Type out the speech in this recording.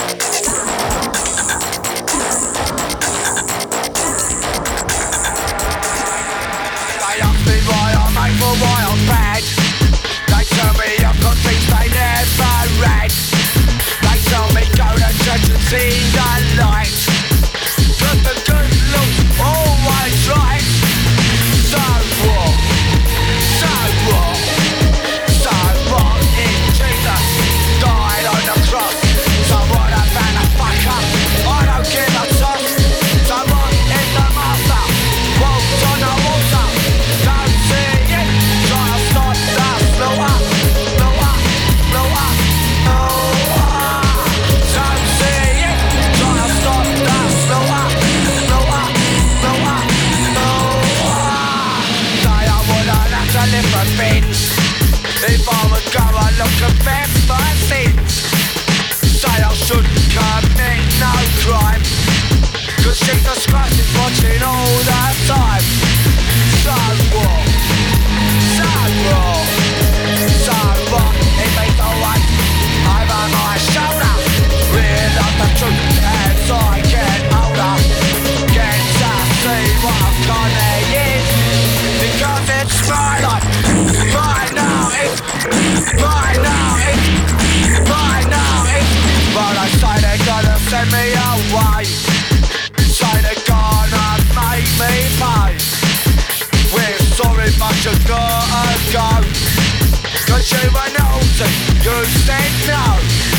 They ask me why I'm able, why I'm bad. They tell me I've got things they never read. They tell me go to church and see the light. But the good look's always right. So what? So what? So what? If Jesus died on the cross, so what about a fucker? I don't give a toss. So what if the master walked on the water? Don't see it. Try to stop the slaughter. Slaughter. Slaughter. Don't see it. Try to stop the slaughter. Slaughter. Slaughter. Say I wouldn't have to live for bins if I would go and look at them for sins. Say I shouldn't commit no crime, 'cause Jesus Christ is watching all the time. So what? So what? So what? It means always over my shoulder. Realize the truth as I get older. Get to see what I'm gonna is, because it's my life. Right now it's, right now it's, right now it's. But I say they're gonna send me away. Say they're gonna make me pay. We're sorry but you gotta go, 'cause you were naughty, you said no.